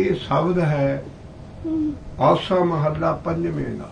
ਇਹ ਸ਼ਬਦ ਹੈ ਆਸਾ ਮਹੱਲਾ ਪੰਜਵੇਂ ਦਾ।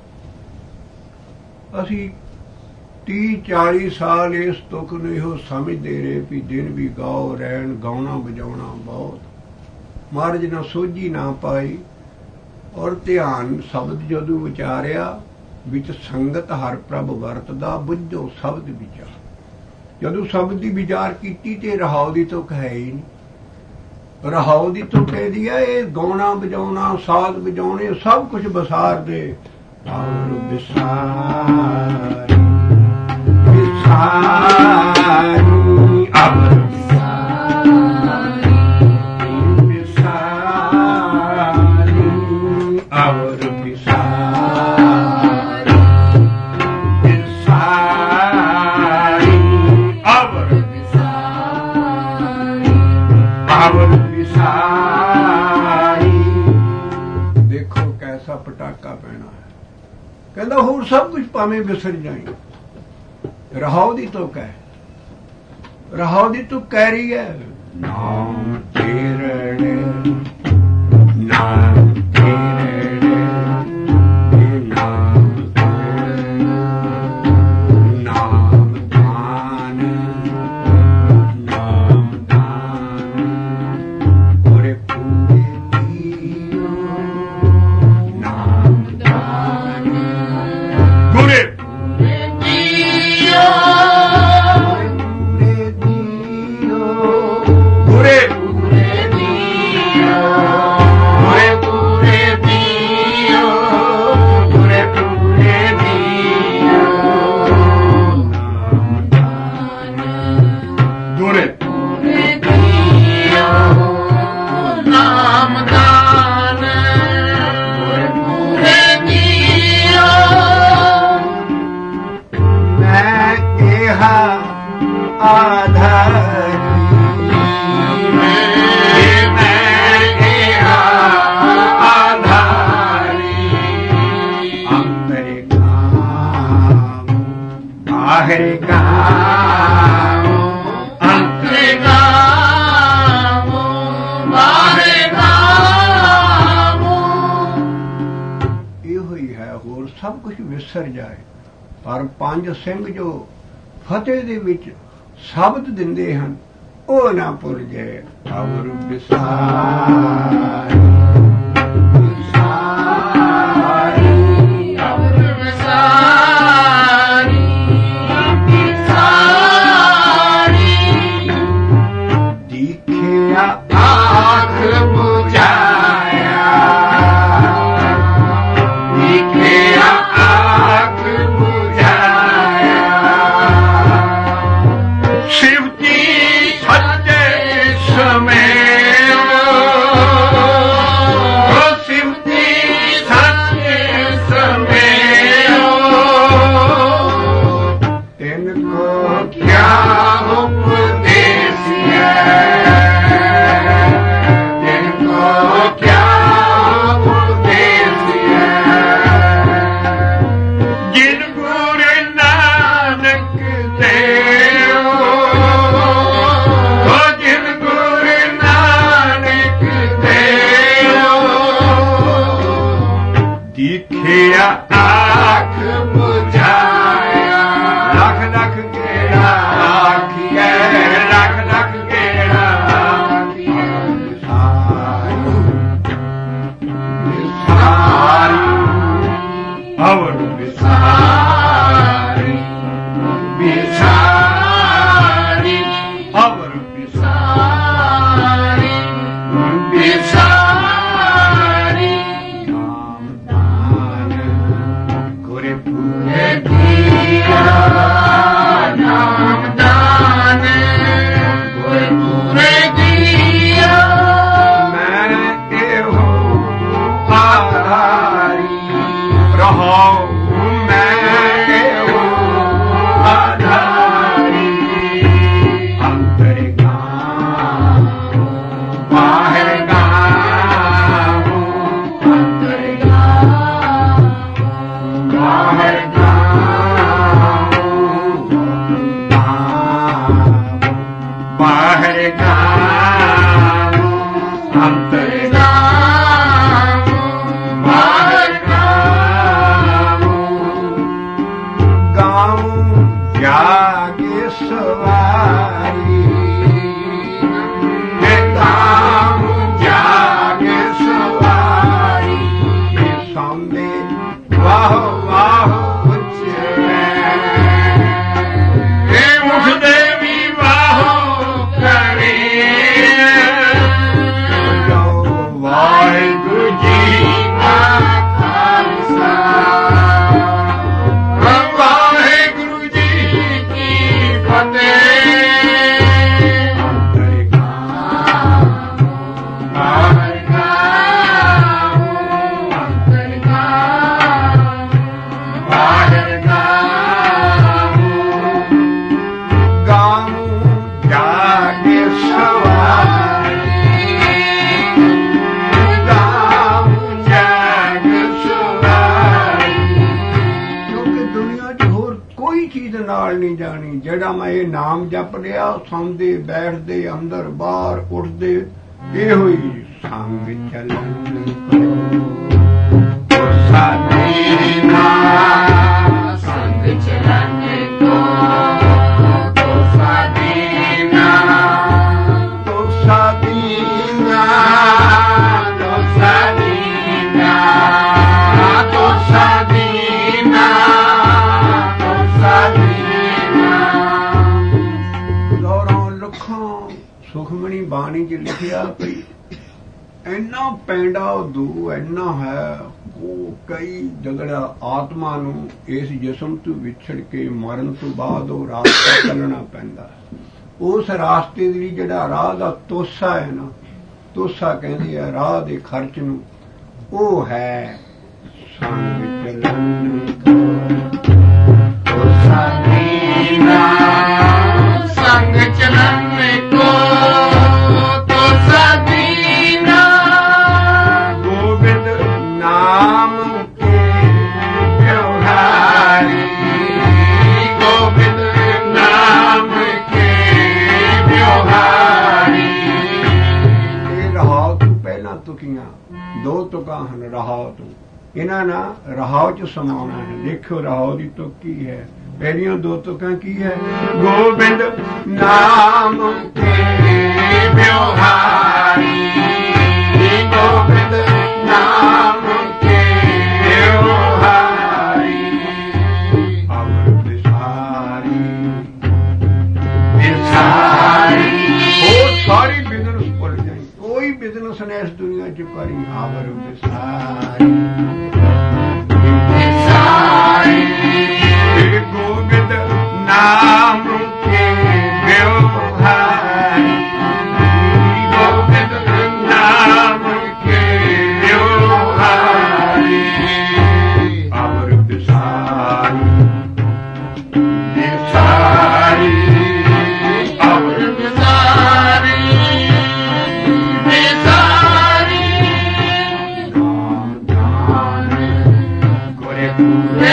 ਅਸੀਂ 30-40 ਸਾਲ ਇਸ ਤੁਕ ਨੂੰ ਇਹੋ ਸਮਝਦੇ ਰਹੇ ਵੀ ਦਿਨ ਵੀ ਗਾਓ ਰਹਿਣ, ਗਾਉਣਾ ਵਜਾਉਣਾ ਬਹੁਤ। ਮਹਾਰਾਜ ਨਾ ਸੋਝੀ ਨਾ ਪਾਈ ਔਰ ਧਿਆਨ ਸ਼ਬਦ ਜਦੋਂ ਵਿਚਾਰਿਆ ਵਿੱਚ ਸੰਗਤ ਹਰ ਪ੍ਰਭ ਵਰਤਦਾ ਬੁੱਝੋ ਸ਼ਬਦ ਵਿਚਾਰ। ਜਦੋਂ ਸ਼ਬਦ ਦੀ ਵਿਚਾਰ ਕੀਤੀ ਤੇ ਰਹਾਉ ਦੀ ਤੁਕ ਹੈ ਹੀ ਨਹੀਂ। ਰਹਾਉ ਦੀ ਤੁਕ ਇਹਦੀ ਹੈ ਇਹ ਗਾਉਣਾ ਵਜਾਉਣਾ ਸਾਜ਼ ਵਜਾਉਣੇ ਸਭ ਕੁਝ ਵਿਸਾਰ ਦੇ। ਔਰ ਵਿਸਾਰੀ ਵਿਸਾਰੀ ਅਬ ਪਟਾਕਾ ਪੈਣਾ ਹੈ। ਕਹਿੰਦਾ ਹੋਰ ਸਭ ਕੁਝ ਭਾਵੇਂ ਵਿਸਰ ਜਾਈ। ਰਹਾਉ ਦੀ ਤੁਕ ਹੈ। ਰਹਾਉ ਦੀ ਤੁਕ ਕਹਿ ਰਹੀ ਹੈ ਨਾਮ ਤੇਰੇ ਨਾਮ ਤੇਰੇ ਨਾਮ ਨਾਮ ਦਾਨ ਨਾਮ ਦਾਨ ਪੂਰੇ ਪੂਰੇ ਪਰ ਪੰਜ ਸਿੰਘ ਜੋ ਫਤਿਹ ਦੇ ਵਿੱਚ ਸ਼ਬਦ ਦਿੰਦੇ ਹਨ ਉਹ ਨਾ ਭੁੱਲ ਜਾਏ। ਔਰ ਵਿਸਾਰੀ ਵਿਸਾਰੀ ਔਰ ਵਿਸਾਰੀ ਵਿਸਾਰੀ ਦਿਖਿਆ ਆਖ ਬੁਝਾਇਆ ਦਿਖਿਆ ਆਖ शिवजी सच्चे समेत शिवजी सच्चे समेत इनको क्या उपदेश है इनको क्या उपदेश है जिन गुरु नानक देव दिखिया आख बुझाया लख लख गेड़ा आखिए लख लख गेड़ा विसारी और विसारी विसारी और विसारी विसारी पूरे ਨਹੀਂ ਜਾਣੀ। ਜਿਹੜਾ ਮੈਂ ਇਹ ਨਾਮ ਜਪ ਲਿਆ, ਸੌਂਦੇ ਬੈਠਦੇ ਅੰਦਰ ਬਾਹਰ ਉੱਠਦੇ ਇਹੋ ਹੀ ਸੰਗ ਚੱਲਣ ਸਾਡੀਨਾ ਸੰਗ ਚੱਲਣ ਤੋ ਸਾਡੀਨਾ ਤੋ ਸਾਡੀਨਾ ਤੋ ਸਾਡੀਨਾ ਤੋ ਸਾਡੀਨਾ ਤੋ ਸਾਡੀਨਾ। ਦੌਰਾਂ ਲੱਖਾਂ ਸੁਖਮਣੀ ਬਾਣੀ 'ਚ ਲਿਖਿਆ ਪਈ ਇੰਨਾ ਪੈਂਡਾ ਦੂ ਇੰਨਾ ਹੈ। ਉਹ ਕਈ ਜਗੜਾ ਆਤਮਾ ਨੂੰ ਇਸ ਜਿਸਮ ਤੋਂ ਵਿਛੜ ਕੇ ਮਰਨ ਤੋਂ ਬਾਅਦ ਉਹ ਰਾਸਤਾ ਚੱਲਣਾ ਪੈਂਦਾ। ਉਸ ਰਾਸਤੇ ਦੀ ਜਿਹੜਾ ਰਾਹ ਦਾ ਤੋਸਾ ਹੈ ਨਾ, ਤੋਸਾ ਕਹਿੰਦੇ ਆ ਰਾਹ ਦੇ ਖਰਚ ਨੂੰ, ਉਹ ਹੈ ਸੰਗ ਚੱਲਣ ਤੋਸਾ ਦੀਨਾ ਸੰਗ ਚੱਲਣ ਕੋ ਤੋਸਾ ਦੀਨਾ ਗੋਬਿੰਦ ਨਾਮ ਕੇ ਵਿਵਹਾਰੀ ਗੋਬਿੰਦ ਨਾਮ ਕੇ ਵਿਵਹਾਰੀ। ਇਹ ਰਹਾਉ ਤੋਂ ਪਹਿਲਾਂ ਤੁਕੀਆਂ ਦੋ ਤੁਕਾਂ ਹਨ ਰਹਾਉ ਤੋਂ। ਇਹਨਾਂ ਨਾਲ ਰਹਾਉ 'ਚ ਸਮਾਉਣਾ ਹੈ। ਦੇਖੋ ਰਹਾਉ ਦੀ ਤੁਕ ਕੀ ਹੈ। ਪਹਿਲੀਆਂ ਦੋ ਤੁਕਾਂ ਕੀ ਹੈ? ਗੋਬਿੰਦ ਨਾਮ ਕੇ ਵਿਵਹਾਰੀ ਗੋਬਿੰਦ ਨਾਮ ਕੇ ਵਿਵਹਾਰੀ ਅਮਰ ਵਿਸਾਰੀ ਵਿਸਾਰੀ। ਉਹ ਸਾਰੀ ਬਿਜ਼ਨਸ ਭੁੱਲ ਜਾਈ, ਕੋਈ ਬਿਜ਼ਨਸ ਨੇ ਇਸ ਦੁਨੀਆ 'ਚ ਕਰੀ। ਅਮਰ ਵਿਸਾਰੀ ਵਿਸਾਰੀ ਗੋਬਿੰਦ ਨਾਮ ਕੇ ਵਿਵਹਾਰੀ ਗੋਬਿੰਦ ਨਾਮ ਕੇ ਵਿਵਹਾਰੀ ਅਮਰ ਵਿਸਾਰੀ ਵਿਸਾਰੀ ਅਮਰ ਵਿਸਾਰੀ ਵਿਸਾਰੀ ਨਾਮ ਦਾਨ ਗੁਰੇ ਪੂਰੇ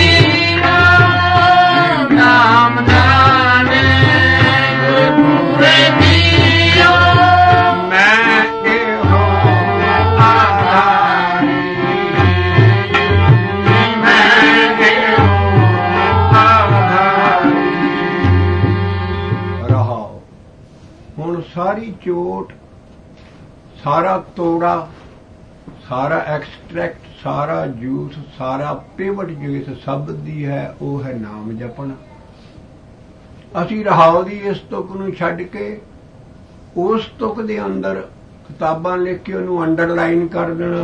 ਸਾਰੀ ਚੋਟ, ਸਾਰਾ ਤੋੜਾ, ਸਾਰਾ ਐਕਸਟ੍ਰੈਕਟ, ਸਾਰਾ ਜੂਸ, ਸਾਰਾ ਪਿਵਟ ਜੋ ਇਸ ਸ਼ਬਦ ਦੀ ਹੈ ਉਹ ਹੈ ਨਾਮ ਜਪਣਾ। ਅਸੀਂ ਰਹਾਉ ਦੀ ਇਸ ਤੁਕ ਨੂੰ ਛੱਡ ਕੇ ਉਸ ਤੁਕ ਦੇ ਅੰਦਰ ਕਿਤਾਬਾਂ ਲਿਖ ਕੇ ਉਹਨੂੰ ਅੰਡਰਲਾਈਨ ਕਰ ਦੇਣਾ।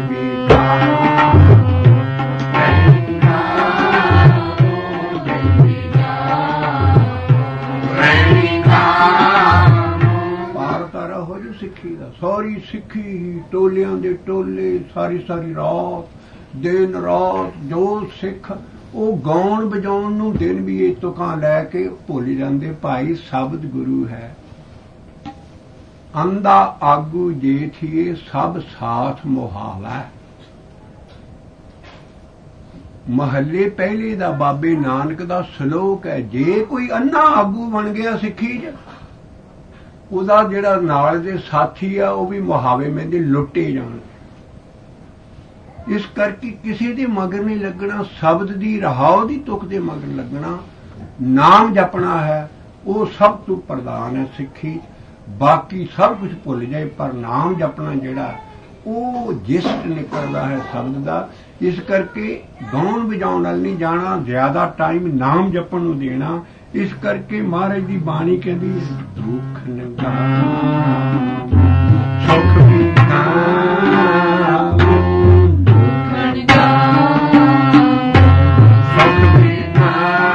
ਸਿੱਖੀ ਦਾ ਸਾਰੀ ਸਿੱਖੀ ਹੀ ਟੋਲਿਆਂ ਦੇ ਟੋਲੇ ਸਾਰੀ ਸਾਰੀ ਰਾਤ ਦਿਨ ਰਾਤ ਜੋ ਸਿੱਖ ਉਹ ਗਾਉਣ ਵਜਾਉਣ ਨੂੰ ਦਿਨ ਵੀ ਇਹ ਤੁਕਾਂ ਲੈ ਕੇ ਭੁੱਲ ਜਾਂਦੇ। ਭਾਈ ਸ਼ਬਦ ਗੁਰੂ ਹੈ। ਅੰਦਾ ਆਗੂ ਜੇ ਥੀਏ ਸਭ ਸਾਥ ਮੁਹਾਵਾ। ਮਹੱਲੇ ਪਹਿਲੇ ਦਾ ਬਾਬੇ ਨਾਨਕ ਦਾ ਸ਼ਲੋਕ ਹੈ। ਜੇ ਕੋਈ ਅੰਨਾ ਆਗੂ ਬਣ ਗਿਆ ਸਿੱਖੀ 'ਚ, ਉਹਦਾ ਜਿਹੜਾ ਨਾਲ ਦੇ ਸਾਥੀ ਆ ਉਹ ਵੀ ਮੁਹਾਵੇ ਮਹਿੰਦੇ ਲੁੱਟੇ ਜਾਣ। ਇਸ ਕਰਕੇ ਕਿਸੇ ਦੇ ਮਗਰ ਨਹੀਂ ਲੱਗਣਾ। ਸ਼ਬਦ ਦੀ ਰਹਾਉ ਦੀ ਤੁਕ ਦੇ ਮਗਰ ਲੱਗਣਾ। ਨਾਮ ਜਪਣਾ ਹੈ, ਉਹ ਸਭ ਤੋਂ ਪ੍ਰਧਾਨ ਹੈ ਸਿੱਖੀ। ਬਾਕੀ ਸਭ ਕੁਝ ਭੁੱਲ ਜਾਏ, ਪਰ ਨਾਮ ਜਪਣਾ ਜਿਹੜਾ ਉਹ ਜਿਸਟ ਨਿਕਲਦਾ ਹੈ ਸ਼ਬਦ ਦਾ। ਇਸ ਕਰਕੇ ਗਾਉਣ ਵਜਾਉਣ ਨਾਲ ਨਹੀਂ ਜਾਣਾ, ਜ਼ਿਆਦਾ ਟਾਈਮ ਨਾਮ ਜਪਣ ਨੂੰ ਦੇਣਾ। ਇਸ ਕਰਕੇ ਮਹਾਰਾਜ ਦੀ ਬਾਣੀ ਕਹਿੰਦੀ ਦੁੱਖ ਨਗਾ ਸੁਖ ਬਿਨਾ ਦੁੱਖ ਨਗਾ ਸੁਖ ਬਿਨਾ।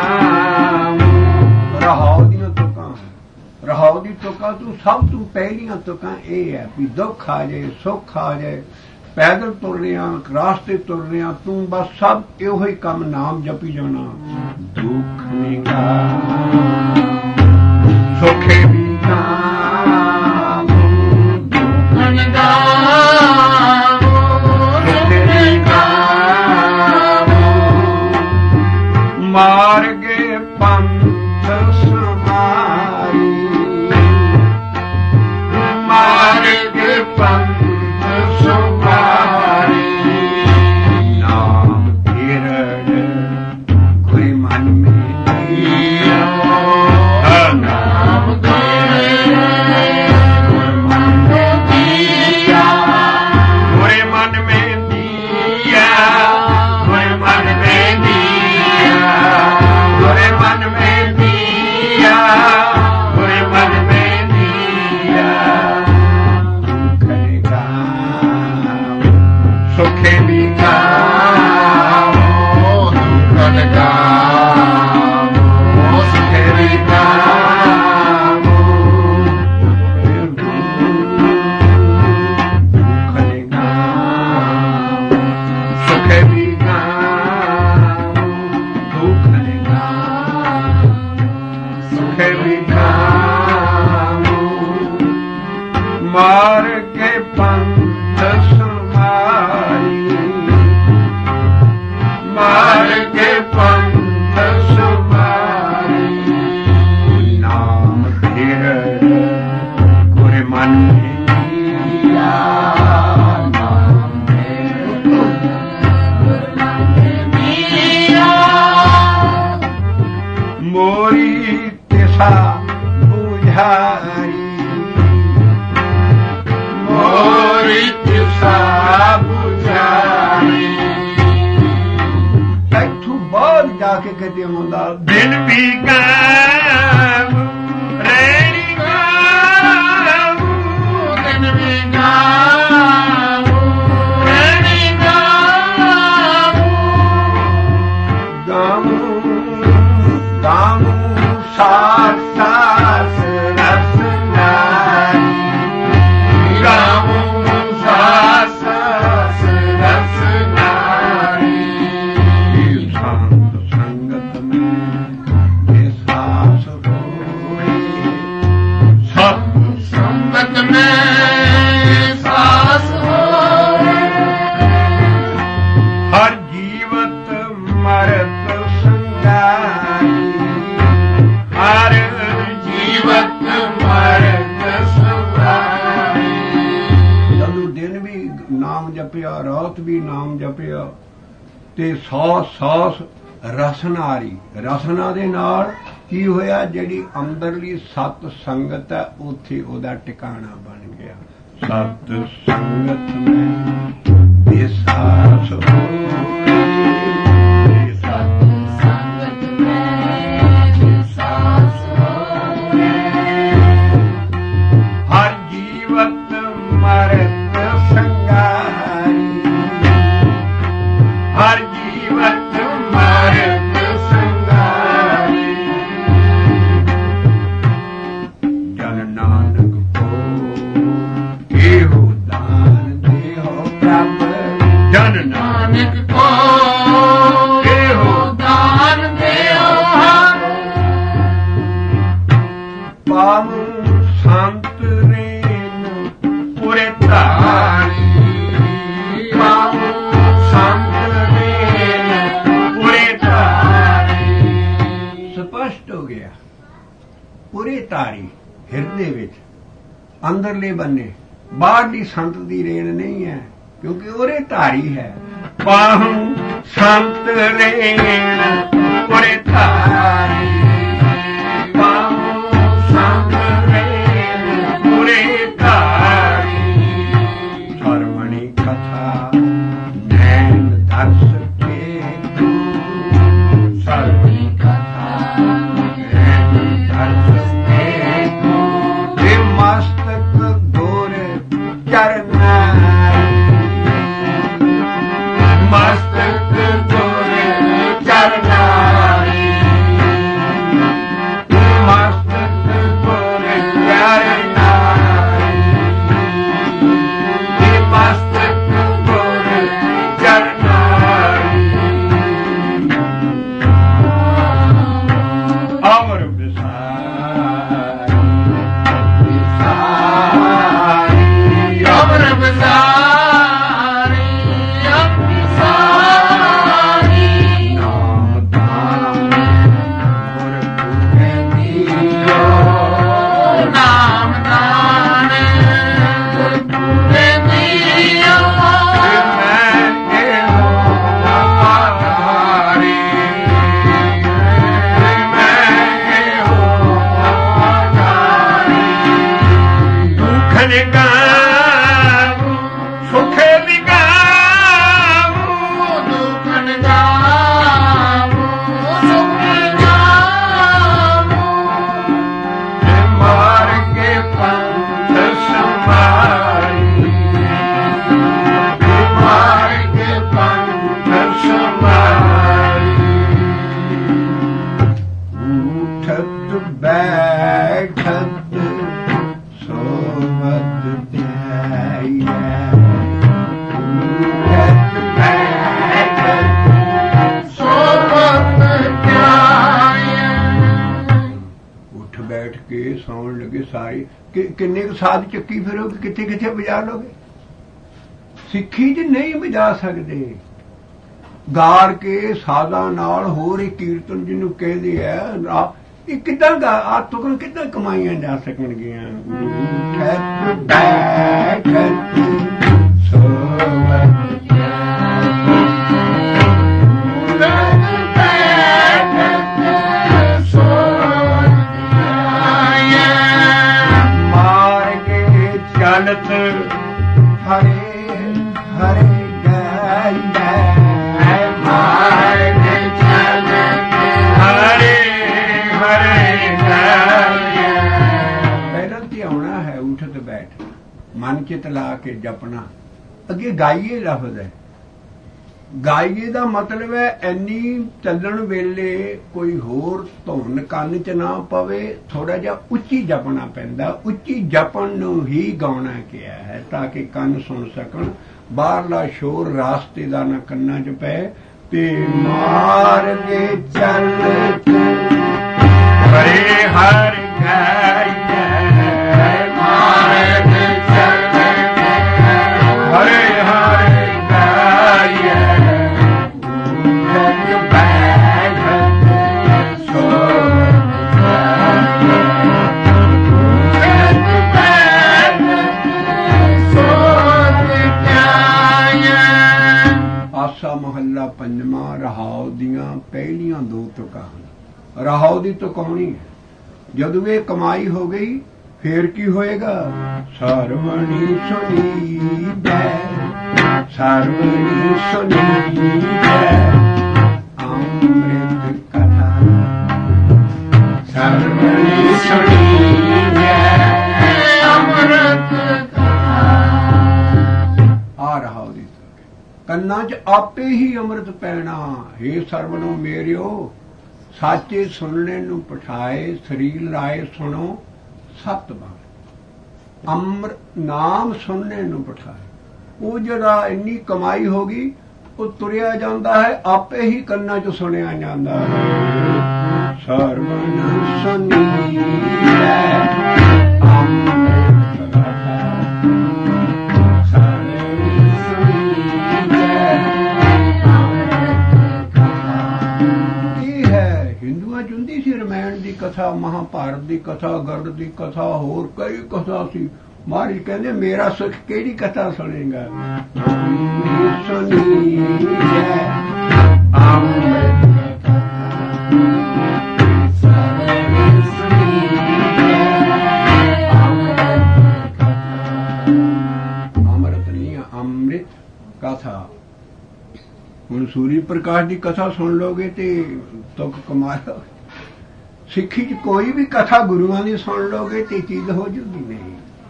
ਰਹਾਉ ਦੀਆਂ ਤੁਕਾਂ, ਰਹਾਉ ਦੀ ਤੁਕਾਂ ਤੋਂ ਸਭ ਤੋਂ ਪਹਿਲੀਆਂ ਤੁਕਾਂ ਇਹ ਹੈ ਵੀ ਦੁੱਖ ਆ ਜਾਏ ਸੁੱਖ ਆ ਜਾਏ, ਪੈਦਲ ਤੁਰ ਰਿਹਾ ਰਾਸਤੇ ਤੁਰ ਰਿਹਾ ਤੂੰ ਬਸ ਸਭ ਇਹੋ ਹੀ ਕੰਮ ਨਾਮ ਜਪੀ ਜਾਣਾ। ਦੁੱਖ ਨਿਗਾ ਸੁਖੇ ਬਿਨਾ ਦੁੱਖ ਨਿਗਾ ਸੁਖੇ ਨਿਗਾ ਮਾਰਗੇ ਪੰਥ ਕੇ ਕਿਤੇ ਆਉਂਦਾ ਦਿਨ ਵੀ ਗਾਵੂ ਰੈਣੀ ਗਾਵੂ ਦਿਨ ਵੀ ਗਾਵੂ ਰੈਣੀ ਗਾਵੂ ਗਾਵੂ ਗਾਵੂ ਸਾਥ ਸਾਥ ਰਸ ਨਾਰੀ ਗਾਵੂ ਸਾਥ ਸਾਥ ਰਸ ਨਾਰੀ ਸੰਤ ਸੰਗਤ ਮੈਂ ਸਾਸ ਹੋਏ ਸਤ ਸੰਗਤ ਮੈਂ ਸਾਸ ਹੋਏ ਹਰ ਜੀਵਤ ਮਰਤ ਸੰਗਾਈ ਹਰ ਜੀਵਤ ਮਰਤ ਸੰਗਾਈ ਜਦੋਂ ਦਿਨ ਵੀ ਨਾਮ ਜਪਿਆ ਰਾਤ ਵੀ ਨਾਮ ਜਪਿਆ ਤੇ ਸਾਸ ਰਸਨਾਰੀ ਰਸਨਾ ਦੇ ਨਾਲ ਕੀ ਹੋਇਆ ਜਿਹੜੀ ਅੰਦਰਲੀ ਸਤ ਸੰਗਤ ਹੈ ਉੱਥੇ ਉਹਦਾ ਟਿਕਾਣਾ ਬਣ ਗਿਆ ਸਤ ਸੰਗਤ ਮੈਂ ਵਿਸਾਸ ਹੋਏ ਸਤ ਸੰਗਤ ਮੈਂ ਵਿਸਾਸ ਹੋਏ ਹਰ ਜੀਵਤ ਮਰਤ ਸੰਗਾਰੀ ਹਰ ਜੀਵਤ ਮਰਤ ਸੰਗਾਰੀ ਜਨ ਨਾਨਕ ਕੋ ਇਹੋ ਦਾਨ ਦੇਹੁ ਪ੍ਰਭ ਜਨ ਨਾਨਕ ਕੋ ਇਹੋ ਦਾਨ ਦਿਓ ਹਮ ਪਾਵੁ ਸੰਤ ਰੇਨ ਪੁਰੇ ਧਾਰੀ ਪਾਉ ਸੰਤ ਰੇਨ ਪੁਰੇ ਧਾਰੀ ਸਪਸ਼ਟ ਹੋ ਗਿਆ ਪੂਰੀ ਤਾਰੀ ਹਿਰਦੇ ਵਿੱਚ ਅੰਦਰਲੇ ਬੰਨੇ ਬਾਹਰਲੀ ਸੰਤ ਦੀ ਰੇਣ ਨਹੀਂ ਹੈ ਕਿਉਂਕਿ ਉਹਦੇ ਧਾਰੀ ਹੈ ਪਾਉ ਸੰਤ ਰੇਨ ਪੁਰੇ ਧਾਰੀ ਪਾਉ ਸੰਤ ਰੇਨ ਪੁਰੇ ਧਾਰੀ ਸਰਵਣੀ ਕਥਾ ਨੈਣ ਦਰਸ ਕੇ ਸਰਵੀ ਕਥਾ ਨੈਣ ਦਰਸ ਕੇ ਤੇ ਮਸਤਕ ਦੋਰ ਚਰਨਾ ਮਸਤਕ ਦੋਰੇ ਚਰਨਾਰੀ ਮਸਤਕ ਦੋਰੇ ਚਰਨਾਰੀ ਮਸਤਕ ਦੋਰੇ ਚਰਨਾਰੀ ਅਮਰ ਵਿਸਾਰੀ ਅਮਰ ਵਿਸਾਰੀ ਨਾਮ ਦਾਨ ਗੁਰ ਪੂਰੇ ਦੀਓ ਨਾਮ ਦਾਨ ਗੁਰਪੁਰੇ ਦੀਓ ਮੈਂ ਇਹੋ ਆਧਾਰੀ ਮੈਂ ਇਹੋ ਆਧਾਰੀ ਦੁੱਖ ਨਿਗਾਵੂ ਸੁਖ ਨਿਗਾਵੂ ਦੁੱਖ ਨਿਗਾਵੂ ਸੁਖ ਨਿਗਾਵੂ ਮਾਰ ਕੇ ਪੰਥ ਸਮਾਰੀ ਮਾਰ ਕੇ ਪੰਥ ਸਮਾਰੀ ਉਠਤ ਬੈਠਤ ਸੋਵਤ ਧਿਆਈਐ ਉਠਤ ਬੈਠਤ ਸੋਵਤ ਧਿਆਇਐ ਉੱਠ ਬੈਠ ਕੇ ਸੌਣ ਲੱਗੇ ਸਾਰੇ ਕਿੰਨੇ ਕੁ ਸਾਧ ਚੱਕੀ ਫਿਰੋਗੇ ਕਿੱਥੇ ਕਿੱਥੇ ਵਜਾ ਲੋਗੇ ਸਿੱਖੀ 'ਚ ਨਹੀਂ ਵਜਾ ਸਕਦੇ ਗਾਰ ਕੇ ਸਾਧਾਂ ਨਾਲ ਹੋਰ ਹੀ ਕੀਰਤਨ ਜਿਹਨੂੰ ਕਹਿੰਦੇ ਆ ਇਹ ਕਿੱਦਾਂ ਆ ਤੁਕਾਂ ਕਿੱਦਾਂ ਕਮਾਈਆਂ ਜਾ ਸਕਣਗੀਆਂ ਉਠਤ ਬੈਠਤ ਸੋਵਤ ਚਲਤ ਹਰੇ ਹਰੇ ਗਾਇ ਮਾਰਗ ਚਲਤ ਚਿਤ ਲਾ ਕੇ ਜਪਣਾ। ਅੱਗੇ ਗਾਈਏ ਲਫ਼ਜ਼ ਹੈ, ਗਾਈਏ ਦਾ ਮਤਲਬ ਹੈ ਇੰਨੀ ਚੱਲਣ ਵੇਲੇ ਕੋਈ ਹੋਰ ਧੁਨ ਕੰਨ 'ਚ ਨਾ ਪਵੇ, ਥੋੜਾ ਜਿਹਾ ਉੱਚੀ ਜਪਣਾ ਪੈਂਦਾ। ਉੱਚੀ ਜਪਣ ਨੂੰ ਹੀ ਗਾਉਣਾ ਕਿਹਾ ਹੈ ਤਾਂ ਕਿ ਕੰਨ ਸੁਣ ਸਕਣ, ਬਾਹਰਲਾ ਸ਼ੋਰ ਰਾਸਤੇ ਦਾ ਨਾ ਕੰਨਾਂ 'ਚ ਪਏ। ਤੇ ਮਾਰਗੇ ਚੱਲ ਹਰੇ ਹਰ ਗਾਈਏ, ਮਾਰਗੇ ਚੱਲ ਹਰੇ ਹਰ ਗਾਈਏ, ਜਗ ਬੈਠ ਸੋਵਤ ਜਾਈਏ, ਜਗ ਬੈਠ ਸੋਵਤ ਜਾਈਏ। ਆਸਾ ਮਹੱਲਾ ਪੰਜਵਾਂ ਰਹਾਉ ਦੀਆਂ ਪਹਿਲੀਆਂ ਦੋ ਤੁਕਾਂ ਹਨ। ਰਹਾਉ ਦੀ ਤੁਕ ਆਉਣੀ ਹੈ, ਜਦੋਂ ਇਹ ਕਮਾਈ ਹੋ ਗਈ ਫੇਰ ਕੀ ਹੋਏਗਾ? ਸਰਵਣੀ ਸੁਣੀਬੈ, ਸਰਵਣੀ ਸੁਣੀਬੈ ਅੰਮ੍ਰਿਤ ਕਥਾ, ਸਰਵਣੀ ਸੁਣੀਬੈ ਅੰਮ੍ਰਿਤ ਕਥਾ। ਆ ਰਹਾਉ ਦੀ ਤੁਕ, ਕੰਨਾਂ 'ਚ ਆਪੇ ਹੀ ਅੰਮ੍ਰਿਤ ਪੈਣਾ। ਹੇ ਸਰਵਣੋ ਮੇਰਿਓ, ਸਾਚੇ ਸੁਣਨੇ ਨੂੰ ਪਠਾਏ, ਸਰੀਰ ਲਾਏ ਸੁਣੋ ਸਤ ਬਾਣੀ। ਅੰਮ੍ਰਿਤ ਨਾਮ ਸੁਣਨੇ ਨੂੰ ਪਠਾਏ। ਉਹ ਜਿਹੜਾ ਇੰਨੀ ਕਮਾਈ ਹੋ ਗਈ ਉਹ ਤੁਰਿਆ ਜਾਂਦਾ ਹੈ, ਆਪੇ ਹੀ ਕੰਨਾਂ 'ਚ ਸੁਣਿਆ ਜਾਂਦਾ ਹੈ। ਸਰਵਣ ਸੁਣੀਐ ਅੰਮ੍ਰਿਤ ਕਥਾ, ਸਰਵਣ ਸੁਣੀਐ ਅੰਮ੍ਰਿਤ ਕਥਾ। ਇਹ ਹੈ ਹਿੰਦੂਆਂ 'ਚ ਹੁੰਦੀ ਸੀ ਰਮਾਇਣ ਦੀ ਕਥਾ, ਮਹਾਭਾਰਤ ਦੀ ਕਥਾ, ਗਰੁੜ ਦੀ ਕਥਾ, ਹੋਰ ਕਈ ਕਥਾ ਸੀ। ਮਹਾਰਾਜ ਕਹਿੰਦੇ ਮੇਰਾ ਸੁਖ ਕਿਹੜੀ ਕਥਾ ਸੁਣੇਗਾ? ਸੁਣੀਐ ਅੰਮ੍ਰਿਤ ਕਥਾ, ਸਰਵਣ ਸੁਣੀਐ ਅੰਮ੍ਰਿਤ ਕਥਾ। ਅੰਮ੍ਰਿਤ ਨਹੀਂ, ਅੰਮ੍ਰਿਤ ਕਥਾ। ਹੁਣ ਸੂਰੀ ਪ੍ਰਕਾਸ਼ ਦੀ ਕਥਾ ਸੁਣ ਲੋਗੇ ਤੇ ਤੁਕ ਕਮਾ ਲਓਗੇ। ਸਿੱਖੀ 'ਚ ਕੋਈ ਵੀ ਕਥਾ ਗੁਰੂਆਂ ਦੀ ਸੁਣ ਲੋਗੇ ਤੇ ਚੀਜ਼ ਹੋ ਜੂਗੀ ਨਹੀਂ।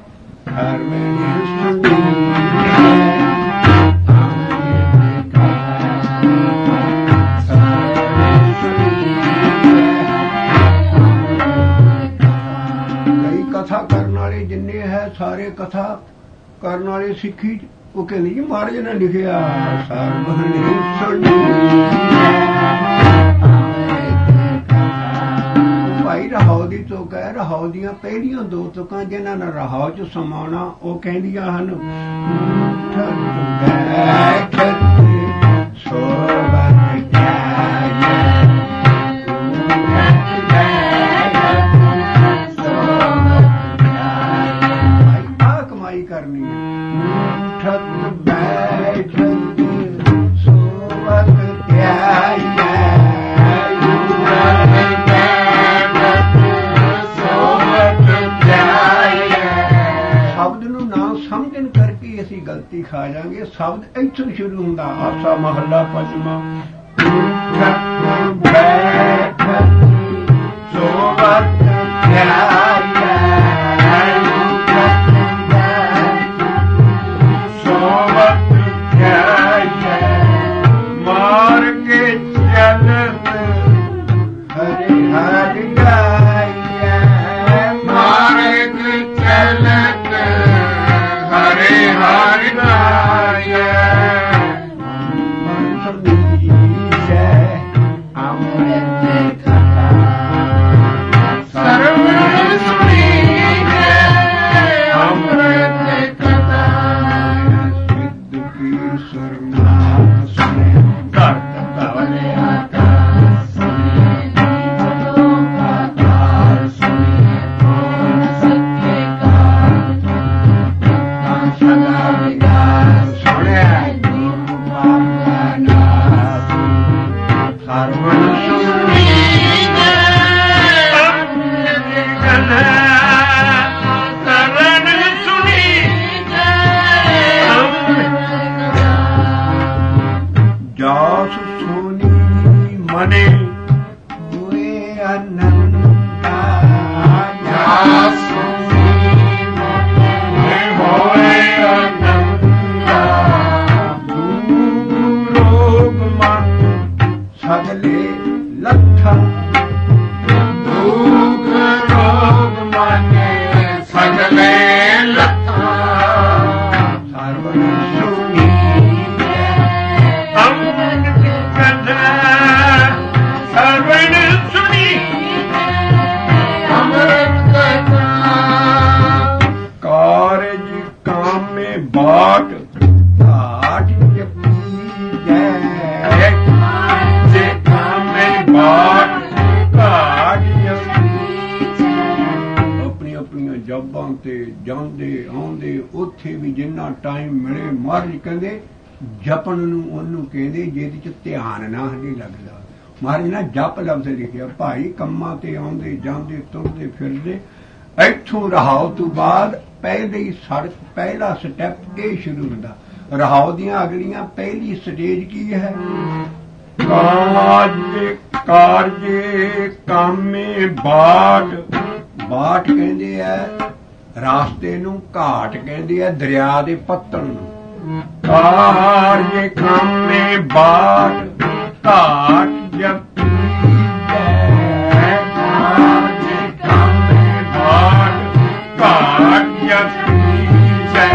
ਕਈ ਕਥਾ ਕਰਨ ਵਾਲੇ ਜਿੰਨੇ ਹੈ ਸਾਰੇ ਕਥਾ ਕਰਨ ਵਾਲੇ ਸਿੱਖੀ 'ਚ ਉਹ ਕਹਿੰਦੇ ਜੀ ਮਹਾਰਾਜ ਨੇ ਲਿਖਿਆ ਸਰਵਣੀ ਸੁਣੀ। ਭਾਈ ਰਹਾਉ ਦੀ ਤੁਕ ਹੈ, ਰਹਾਉ ਦੀਆਂ ਪਹਿਲੀਆਂ ਦੋ ਤੁਕਾਂ ਜਿਨ੍ਹਾਂ ਨੇ ਰਹਾਉ 'ਚ ਸਮਾਉਣਾ ਉਹ ਕਹਿੰਦੀਆਂ ਹਨ ਸੋਵਤ ਜਾਈਏ, ਆ ਕਮਾਈ ਕਰਨੀ ਹੈ। ਠਕ ਬੈਠ ਸੋਵਤ ਜਾਈਏ, ਸਮਝਣ ਕਰਕੇ ਅਸੀਂ ਗਲਤੀ ਖਾ ਜਾਾਂਗੇ। ਸ਼ਬਦ ਇੱਥੋਂ ਸ਼ੁਰੂ ਹੁੰਦਾ। ਆਸਾ ਮਹੱਲਾ ਪੰਜਵਾਂ ਬੈਠ ਸੋਵਤ ਜਾਈਏ, ਸੋਵਤ ਜਾਈਏ, ਮਾਰ ਕੇ ਚੱਲਤ ਹਰਿ ਹਰਿ ਗਾਈਏ, ਮਾਰਗ ਚੱਲਤ ਹਰੇ ਹਰਿ ਗਾਈਏ, ਸੁਣੀਐ ਅੰਮ੍ਰਿਤ ਕਥਾ, ਪੀਜੈ ਜੇ ਕਾਮੇ ਬਾਟ ਘਾਟ ਜਪੀਜੈ। ਆਪਣੀਆਂ ਆਪਣੀਆਂ ਜੌਬਾਂ ਤੇ ਜਾਂਦੇ ਆਉਂਦੇ ਉੱਥੇ ਵੀ ਜਿੰਨਾ ਟਾਈਮ ਮਿਲੇ ਮਹਾਰਾਜ ਕਹਿੰਦੇ ਜਪਣ ਨੂੰ ਉਹਨੂੰ ਕਹਿੰਦੇ ਜਿਹਦੇ ਚ ਧਿਆਨ ਨਾ ਨਹੀਂ ਲੱਗਦਾ। ਮਹਾਰਾਜ ਨੇ ਜਪ ਲਫ਼ਜ਼ ਲਿਖਿਆ। ਭਾਈ ਕੰਮਾਂ ਤੇ ਆਉਂਦੇ ਜਾਂਦੇ ਤੁਰਦੇ ਫਿਰਦੇ ਇੱਥੋਂ ਰਹਾਉ ਤੋਂ ਬਾਅਦ ਪਹਿਲਾ ਸਟੈਪ ਇਹ ਸ਼ੁਰੂ ਹੁੰਦਾ। ਰਹਾਉ ਦੀਆਂ ਅਗਲੀਆਂ ਪਹਿਲੀ ਸਟੇਜ ਕੀ ਹੈ? ਕਾਰਜੇ ਕਾਮੇ ਬਾਟ। ਬਾਟ ਕਹਿੰਦੇ ਆ ਰਾਸਤੇ ਨੂੰ, ਘਾਟ ਕਹਿੰਦੇ ਆ ਦਰਿਆ ਦੇ ਪੱਤਣ ਨੂੰ। ਕਾਰਜੇ ਕਾਮੇ ਬਾਟ ਘਾਟ ਜਪੀਜੈ। ਕਾਰਜੇ ਕਾਮੇ ਬਾਟ ਘਾਟ ਜਪੀਜੈ।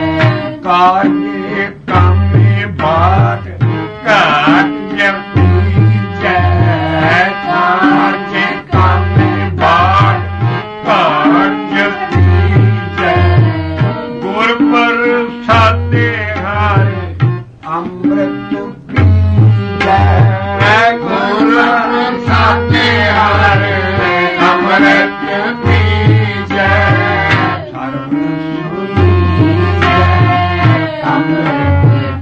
ਕਾਰਜੇ ਕਾਮੇ ਬਾਟ ਘਾਟ ਜਪੀਜੈ। ਕਾਰਜੇ ਕਾਮੇ ਬਾਟ ਘਾਟ ਜਪੀਜੈ। ਗੁਰ ਪ੍ਰਸਾਦੇ ਹਰਿ ਅੰਮ੍ਰਿਤ ਪੀਜੈ। ਗੁਰ ਪ੍ਰਸਾਦੇ ਹਰਿ ਅੰਮ੍ਰਿਤ ਪੀਜੈ। ਸਰਬ ਸੁਣੀਜੈ ਅੰਮ੍ਰਿਤ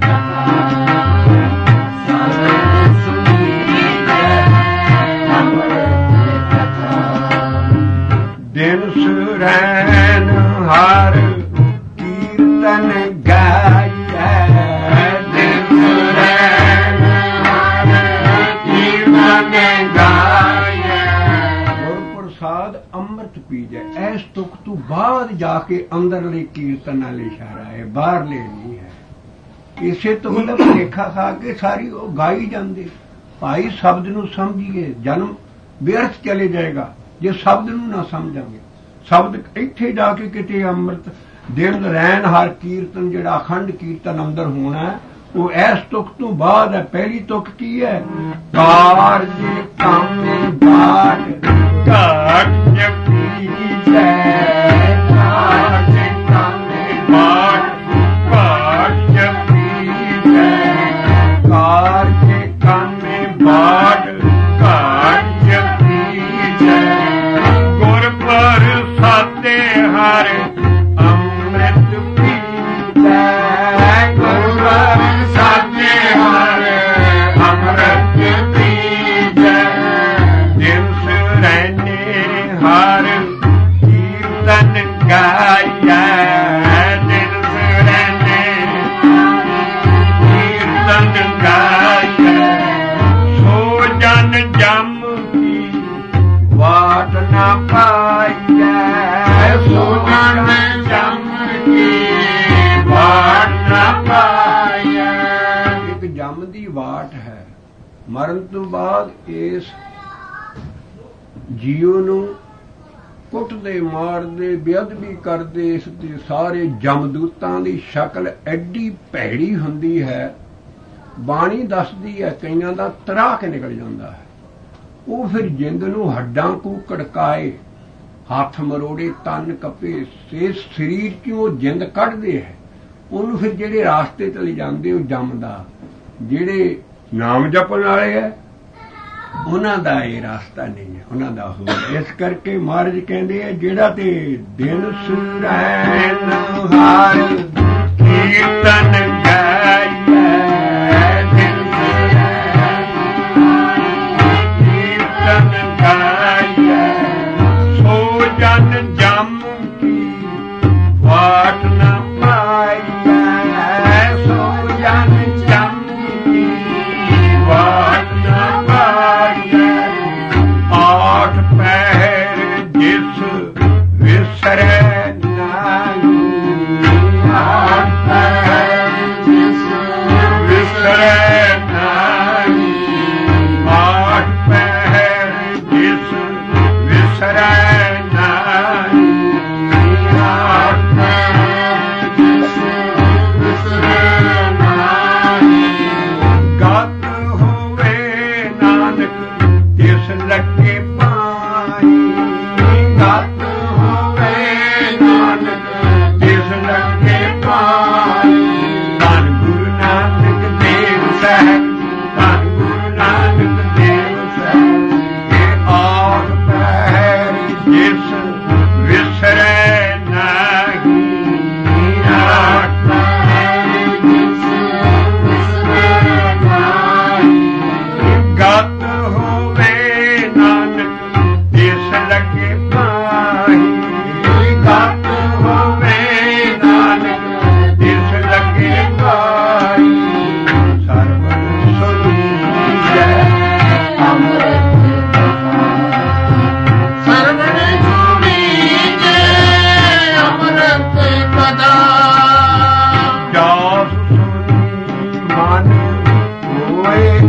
ਸਰਬ ਸੁਣੀਜੈ ਅੰਮ੍ਰਿਤ ਕਥਾ। ਦਿਨ ਸੁਰੈਨ ਹਰਿ ਕੀਰਤਨ ਗਾਇਐ। ਦਿਨ ਸੁਰੈਨ ਹਰਿ ਕੀਰਤਨ ਗਾਇਐ। ਗੁਰ ਪ੍ਰਸਾਦ ਅੰਮ੍ਰਿਤ ਪੀਜੈ। ਇਸ ਤੁਕ ਤੋਂ ਬਾਅਦ ਜਾ ਕੇ ਅੰਦਰਲੇ ਕੀਰਤਨ ਨਾਲ ਇਸ਼ਾਰਾ ਹੈ, ਬਾਹਰਲੇ ਨਹੀਂ ਹੈ। ਇਸੇ ਤੋਂ ਮਤਲਬ ਭੁਲੇਖਾ ਖਾ ਕੇ ਸਾਰੀ ਉਹ ਗਾਈ ਜਾਂਦੇ। ਭਾਈ ਸ਼ਬਦ ਨੂੰ ਸਮਝੀਏ, ਜਨਮ ਵਿਅਰਥ ਚਲੇ ਜਾਏਗਾ ਜੇ ਸ਼ਬਦ ਨੂੰ ਨਾ ਸਮਝਾਂਗੇ। ਸ਼ਬਦ ਇੱਥੇ ਜਾ ਕੇ ਕਿਤੇ ਅੰਮ੍ਰਿਤ ਦਿਨ ਰਹਿਣ ਹਰ ਕੀਰਤਨ ਜਿਹੜਾ ਅਖੰਡ ਕੀਰਤਨ ਅੰਦਰ ਹੋਣਾ ਉਹ ਇਸ ਤੁਕ ਤੋਂ ਬਾਅਦ ਹੈ। ਪਹਿਲੀ ਤੁਕ ਕੀ ਹੈ? ਕਾਰਜੇ ਕਾਮੇ ਬਾਟ ਘਾਟ ਜਪੀਜੈ। ਕਾਰਜੇ ਕਾਮੇ ਬਾਟ ਘਾਟ ਜਪੀਜੈ। ਕਾਰਜੇ ਕਾਮੇ ਬਾਟ ਘਾਟ ਜਪੀਜੈ। ਗੁਰ ਪ੍ਰਸਾਦੇ ਹਰਿ ਅੰਮ੍ਰਿਤ ਪੀਜੈ। ਗੁਰ ਪ੍ਰਸਾਦੇ ਹਰਿ ਅੰਮ੍ਰਿਤ ਪੀਜੈ। ਦਿਨ ਸੁਰੈਨੇ ਹਰਿ ਕੀਰਤਨ ਗਾਇਐ। ਦਿਨ ਸੁਰੈਨੇ ਕੀਰਤਨ ਗਾਇਐ। ਸੋ ਜਨ ਜਮ ਕੀ ਵਾਟ ਨਾ ਪਾਈਐ। ਸੋ ਜਨ ਜਮ ਕੀ ਵਾਟ ਨਾ ਪਾਈਐ। ਇੱਕ ਜਮ ਦੀ ਵਾਟ ਹੈ। ਮਰਨ ਤੋਂ ਬਾਅਦ ਇਸ ਜੀਵ ਨੂੰ ਕੁੱਟਦੇ ਮਾਰਦੇ ਬੇਅਦਬੀ ਕਰਦੇ। ਇਸ ਦੇ ਸਾਰੇ ਜਮਦੂਤਾਂ ਦੀ ਸ਼ਕਲ ਐਡੀ ਭੈੜੀ ਹੁੰਦੀ ਹੈ। ਬਾਣੀ ਦੱਸਦੀ ਹੈ ਕਈਆਂ ਦਾ ਤਰਾ ਕੇ ਨਿਕਲ ਜਾਂਦਾ ਹੈ। ਉਹ ਫਿਰ ਜਿੰਦ ਨੂੰ ਹੱਡਾਂ ਕੋ ਕੜਕਾਏ, ਹੱਥ ਮਰੋੜੇ, ਤਨ ਕੱਪੇ, ਇਸ ਸਰੀਰ ਚੋਂ ਜਿੰਦ ਕੱਢਦੇ ਹੈ। ਉਹਨੂੰ ਫਿਰ ਜਿਹੜੇ ਰਾਸਤੇ ਤੇ ਜਾਂਦੇ ਉਹ ਜੰਮਦਾ। ਜਿਹੜੇ ਨਾਮ ਜਪਣ ਵਾਲੇ ਹੈ ਉਹਨਾਂ ਦਾ ਇਹ ਰਾਸਤਾ ਨਹੀਂ ਹੈ, ਉਹਨਾਂ ਦਾ ਹੋਰ। ਇਸ ਕਰਕੇ ਮਹਾਰਾਜ ਕਹਿੰਦੇ ਆ ਜਿਹੜਾ ਤੇ ਦਿਨ ਸੁਰੈਨ ਹਰਿ ਕੀਰਤਨ ਗਾਇਐ। ਦਿਨ ਸੁਰੈਨ ਕੀਰਤਨ ਗਾਇਐ। ਸੋ ਜਨ ਜਮ ਕੀ ਵਾਟ ਨਾ ਪਾਈਐ। ਸੋ ਜਨ ਜਮ ਕੀ ਵਾਟ ਨਾ ਪਾਈਐ। ਆਠ ਪਹਿਰ ਜਿਸ ਵਿਸਰੈ ਨਾਹੀ। ਆਠ ਪਹਿਰ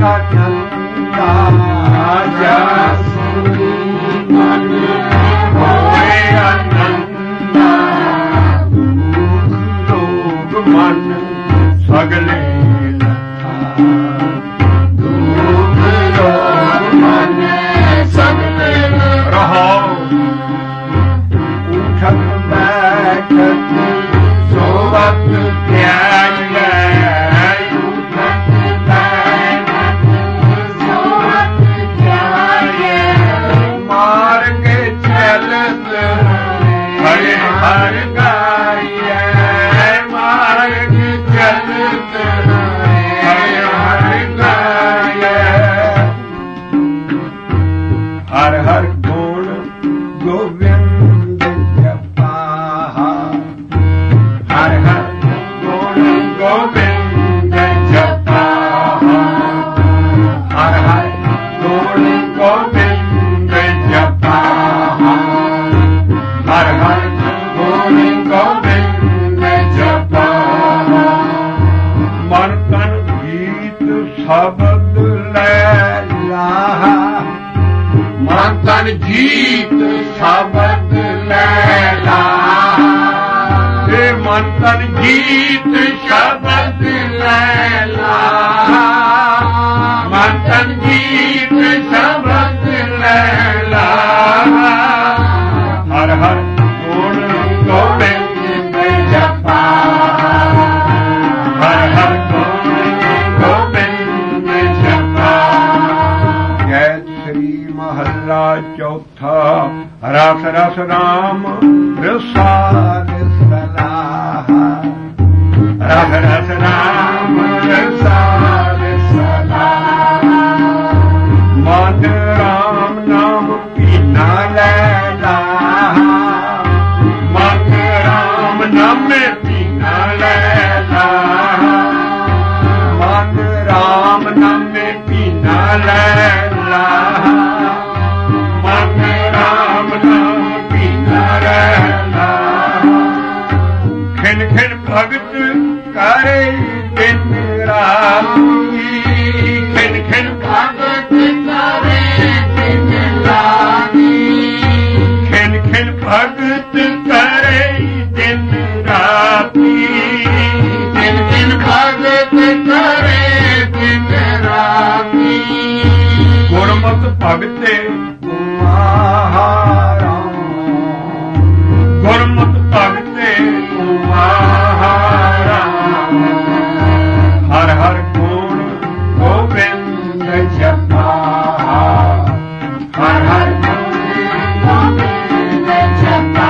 ਆਨੰਦਾ ਜਸ ਮਨ ਹੋਏ ਆਨੰਦਾ ਦੁਖ ਰੋਗ ਮਨ ਸਗਲੇ ਦੁਖ ਰੋਗ ਮਨ ਸਗਲੇ ਰਹੋ ਉਠਤ ਬੈਠਤ ਸੋਵਤ ਧਿਆਨ ਲੈ ਉਠਤ ਬੈਠਤ ਸੋਵਤ ਧਿਆਨ ਮਾਰ ਕੇ ਚਲਤ ਹਰਿ ਹਰਿ ਗਾਇਐ ਮਾਰ ਕੇ ਚਲਤ ਹਰਿ ਹਰਿ ਗਾਇਐ ਹਰ ਹਰ ਗੁਣ ਗੋਬਿੰਦ ਜਪਾ ਹਰ ਹਰ ਗੁਣ ਗੋਬਿੰਦ ਜਪਾ ਹਰ ਹਰ ਗੁਣ ਗੋਬਿੰਦ ਜਪਾ ਹਰ ਹਰ ਗੁਣ ਗੋਬਿੰਦ ਜਪਾ ਮਨ ਤਨ ਗੀਤ ਸ਼ਬਦ ਲੈ ਲਾਹਾ ਮਨ ਤਨ ਗੀਤ ਸ਼ਬਦ ਲੈ ਲਾ ਏ ਮਨ ਤਨ ਗੀਤ ਸ਼ਬਦ ਲੈ ਲਾ ਮਨ ਤਨ ਗੀਤ ਸ਼ਬਦ ਲੈ ਲਾ ਹਰ ਹਰ ਗੁਣ ਗੋਬਿੰਦ ਜਪਾ ਹਰ ਹਰ ਗੁਣ ਗੋਬਿੰਦ ਜਪਾ ਜੈ ਸ੍ਰੀ ਮਹੱਲਾ ਚੌਥਾ ਰਸ ਰਸ ਰਾਮ ਰਸਾਲ ਸਲਾਹ ਰਸ ਰਸ ਰਾਮ ਰਸਾਲ ਸਲਾਹ ਮਨ ਰਾਮ ਨਾਮ ਪੀਨਾ ਲੈ ਲਾ ਮਨ ਰਾਮ ਨਾਮੇ ਪੀਨਾ ਲੈ ਲਾ ਮਨ ਰਾਮ ਨਾਮੇ ਪੀਨਾ ਲੈ ਲਾ ਮਨ ਰਾਮ ਨਾਮ ਪੀਨਾ ਲੈ ਲਾ ਖਿਨ ਖਿਨ ਭਗਤ ਕਰੇ ਦਿਨ ਰਾਤੀ ਖਿਨ ਖਿਨ ਭਗਤ ਕਰੇ ਦਿਨ ਰਾਤੀ ਖਿਨ ਖਿਨ ਭਗਤ ਕਰੇ ਦਿਨ ਰਾਤੀ ਖਿਨ ਖਿਨ ਭਗਤ ਕਰੇ ਦਿਨ ਰਾਤੀ ਗੁਰਮਤਿ ਭਗਤੇ ਮਹਾਰਾਮ ਗੁਰਮਤਿ ਭਗਤੇ ਮਹਾਰਾਮ ਹਰ ਹਰ ਗੁਣ ਗੋਬਿੰਦ ਜਪਾ ਹਰ ਹਰ ਗੁਣ ਗੋਬਿੰਦ ਜਪਾ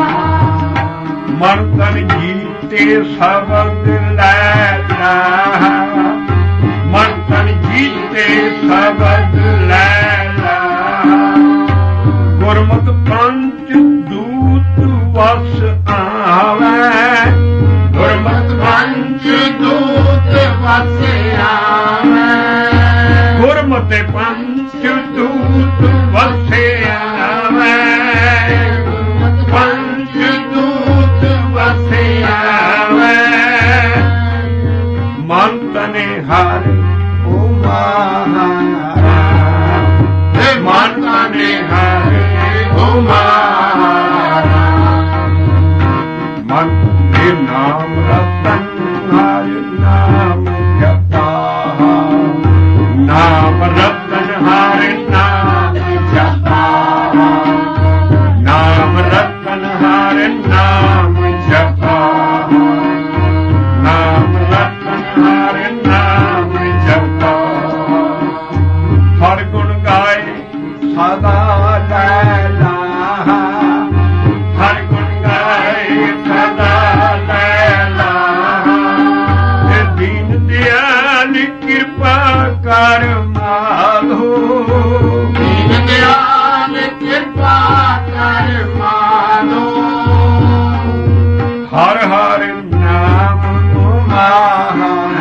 ਮਨ ਤਨ ਜੀਤੇ ਸ਼ਬਦ ਲੈ ਲਾ ਮਨ ਤਨ ਜੀਤੇ ਸ਼ਬਦ ਲੈ ਲਾ ਗੁਰਮਤਿ ਪੰਚ ਦੂਤ ਵਸ ਆਵੈ ਗੁਰਮਤਿ ਪੰਚ ਦੂਤ ਵਸ ਆਵੈ ਗੁਰਮਤਿ ਪੰਚ ਦੂਤ ਵਸ ਆਵੈ ਪੰਚ ਦੂਤ ਵਸ ਆਵੈ ਮਨ ਤਨੇ ਹਰ ਓ ਮਹਾਰਾਮ ਮਨ ਤਨੇ ਹਰ ਓ ਮਹਾਰਾਮ ਮਨ ਦੇ ਨਾਮ ਰਤਨ ਹਰ ਨਾਮ ਜਪਾ ਨਾਮ ਰਤਨ ਹਰਿ ਨਾਮ ਜਪਾ ਨਾਮ ਰਤਨ ਹਰਿ ਨਾਮ ਜਪਾ ਨਾਮ ਰਤਨ ਹਰਿ ਨਾਮ ਜਪਾ ਹਰ ਗੁਣ ਗਾਏ ਸਦਾ ਲੈ ਲਾ ਹਰ ਗੁਣ ਗਾਏ ਸਦਾ ਲੈ ਲਾ ਤੇ ਦੀਨ ਦਿਆਲ ਕਿਰਪਾ ਕਰ ਮਾਧੋ ਦੀਨ ਦਿਆਲ ਕਿਰਪਾ ਕਰ ਮਾਧੋ ਹਰ ਹਰ ਨਾਮ ਮਹਾਰਾਮ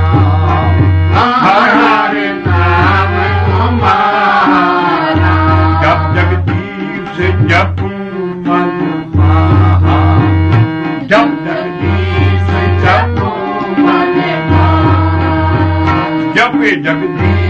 ਹਰ ਹਰ ਨਾਮ ਤੁਮਾਰਾ ਜਪ ਜਗਦੀਸ਼ ਜਪ ਮਨ ਮਹਾ ਜਪ ਜਗਦੀਸ਼ ਜਪ ਮਨ ਮਹਾ ਜਪੇ ਜਗਦੀਸ਼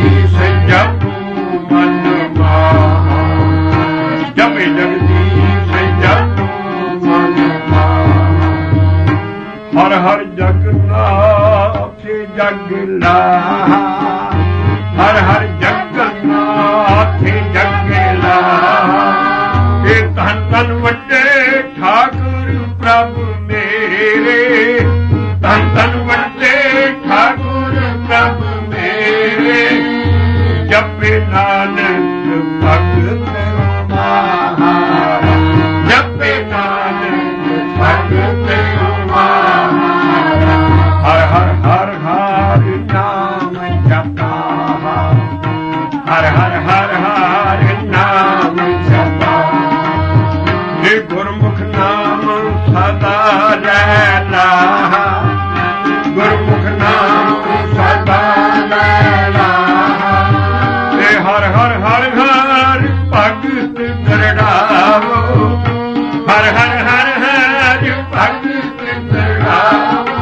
ਮਨ ਮਾਹਾ ਜਪੇ ਜਗਦੀਸ਼ ਜਪੋ ਮਨ ਮਾਹਾ ਹਰ ਹਰ ਜਗਨਾਥ ਜਗ ਲਾਹਾ ਹਰ ਹਰ ਜਗਨਾਥ ਜਗ ਲਾਹਾ ਇਹ ਧੰਨ ਧੰਨ ਵੱਡੇ ਠਾਕੁਰ ਪ੍ਰਭ ਮੇਰੇ ਧੰਨ ਧੰਨ ਵੱਡੇ ਠਾਕੁਰ ਪ੍ਰਭ ਮੇਰੇ ਜਪੇ ਨਾਨਕ ਭਗਤ ਮਾਹਾਰਾ ਜਪੇ ਨਾਨਕ ਭਗਤ ਮਾਹਾਰਾ ਹਰ ਹਰ ਹਰ ਹਰ ਨਾਮ ਜਪਾ ਹਰ ਹਰ ਹਰ ਹਰ ਨਾਮ ਜਪਾ ਇਹ ਗੁਰਮੁਖ ਨਾਮ ਸਦਾ ਲੈ ਲਾਹਾ ਗੁਰਮੁਖ ਨਾਮ ਸਦਾ ਲੈ ਲਾਹਾ ਤੇ ਹਰ ਹਰ ਹਰ ਹਰ ਭਗਤ ਦਰੜਾਵੋ ਹਰ ਹਰ ਹਰ ਹਰ ਭਗਤ ਦਰੜਾਵੋ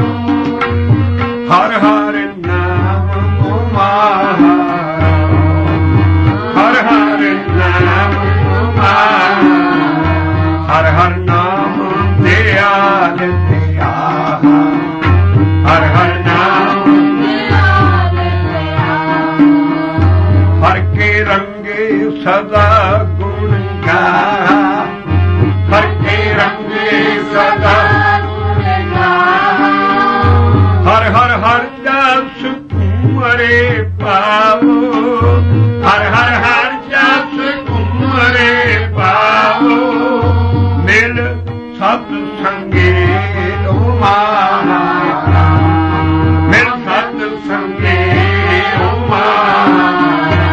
ਹਰ ਹਰ ਨਾਮ ਮਾਹਾਰਾ ਹਰ ਹਰ ਨਾਮ ਮਾਹਾਰਾ ਹਰ ਹਰ ਨਾਮ ਦਿਆਲ ਦਿਆ ਹਰ ਹਰ ਨਾਮ ਦਿਆਲ ਦਿਆ ਹਰ ਕੇ ਰੰਗੇ ਸਦਾ ਗੁਣ ਗਾ ਹਰ ਕੇ ਰੰਗੇ ਸਦਾ ਗੁਣ ਗਾ ਹਰ ਹਰ ਹਰ ਜਸ ਕੁਮਰੇ ਪਾਵੋ ਹਰ ਹਰ ਹਰ ਜਸ ਕੁਮਰੇ ਪਾਵੋ ਮਿਲ ਸਤ ਸੰਗੇ ਓ ਮਾਹਾਰਾ ਮਿਲ ਸਤ ਸੰਗੇ ਓ ਮਾਹਾਰਾ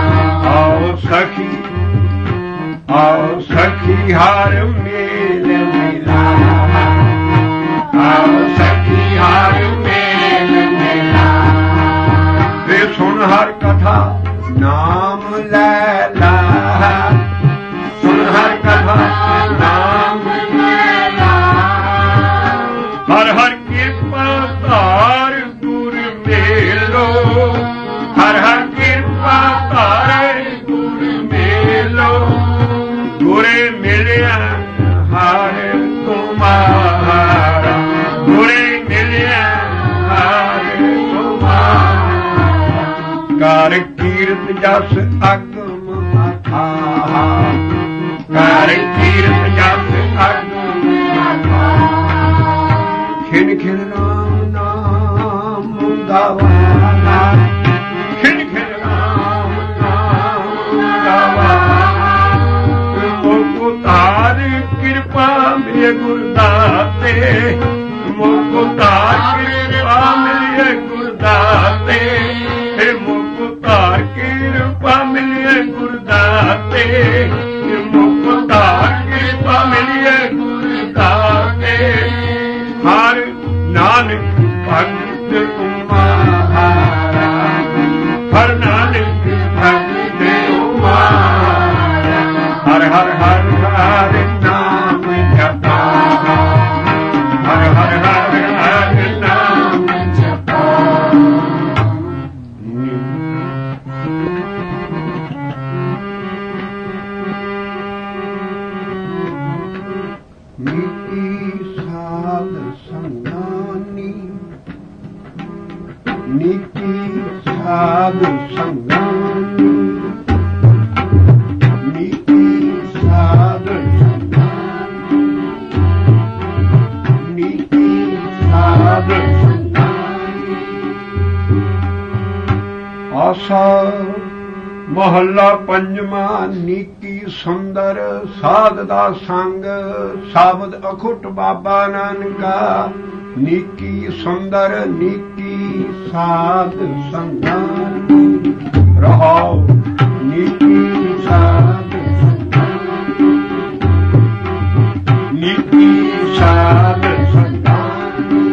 ਆਓ ਸਖੀ ਹਰ ਮੇਲ ਮਿਲਾ ਆਓ ਸਖੀ ਹਰ ਮੇਲ ਮਿਲਾ ਵੇ ਸੁਣ ਹਰ ਕਥਾ ਨਾਮ ਲੈ ਲਾ ਸੁਣ ਹਰ ਕਥਾ ਨਾਮ ਲੈ ਲਾ ਹਰ ਹਰ ਕਿਰਪਾ ਧਾਰ ਗੁਰ ਮੇਲੋ ਹਰ ਹਰ ਕਿਰਪਾ ਧਾਰ ਗੁਰ ਮੇਲੋ ਗੁਰੇ ਮਿਲਿਆ ਹਰ ਤੁਮਾਰਾ ਗੁਰੇ ਮਿਲਿਆ ਹਰ ਤੁਮਾਰਾ ਕਰ ਕੀਰਤ ਜਸ ਅਗਮ ਅਥਾਹ ਕਰ ਕੀਰਤ ਜਸ ਅਗਮ ਅਥਾਹ ਖਿਨ ਖਿਨ ਰਾਮ ਨਾਮ ਗਾਵਾਨਾ ਖਿਨ ਖਿਨ ਰਾਮ ਨਾਮ ਗਾਵਾਨਾ ਮੋਕੋ ਤਾਰ ਕਿਰਪਾ ਮੇਰੇ ਗੁਰਦਾਤੇ ਮੋਕੋ ਤਾਰ ਕਿਰਪਾ ਮੇਰੇ ਗੁਰਦਾਤੇ हे मुख तार कृपा मिलिए गुरदाते मुख तार कृपा मिलिए गुरदाते हर नानक भगत उमारा हर नानक भगत उमारा हर हर हर हर नाम जपा हर हर हर हर नाम जपा ਨੀਤੀ ਸਾਧ ਸੰਗਾਨੀ ਨੀਤੀ ਸਾਧ ਸੰਗਾਨੀ ਨੀਤੀ ਸਾਧ ਸੰਗਾਨੀ ਆਸਾ ਮਹੱਲਾ ਪੰਜਵਾਂ ਨੀਕੀ ਸੁੰਦਰ ਸਾਧ ਦਾ ਸੰਗ ਸ਼ਬਦ ਅਖੁੱਟ ਬਾਬਾ ਨਾਨਕਾ ਨੀਕੀ ਸੁੰਦਰ ਨੀਕੀ ਸਾਧ ਸੰਗਾਨੀ ਰਹਾਉ ਨੀਕੀ ਸਾਧ ਸੰਗਾਨੀ ਨੀਕੀ ਸਾਧ ਸੰਗਾਨੀ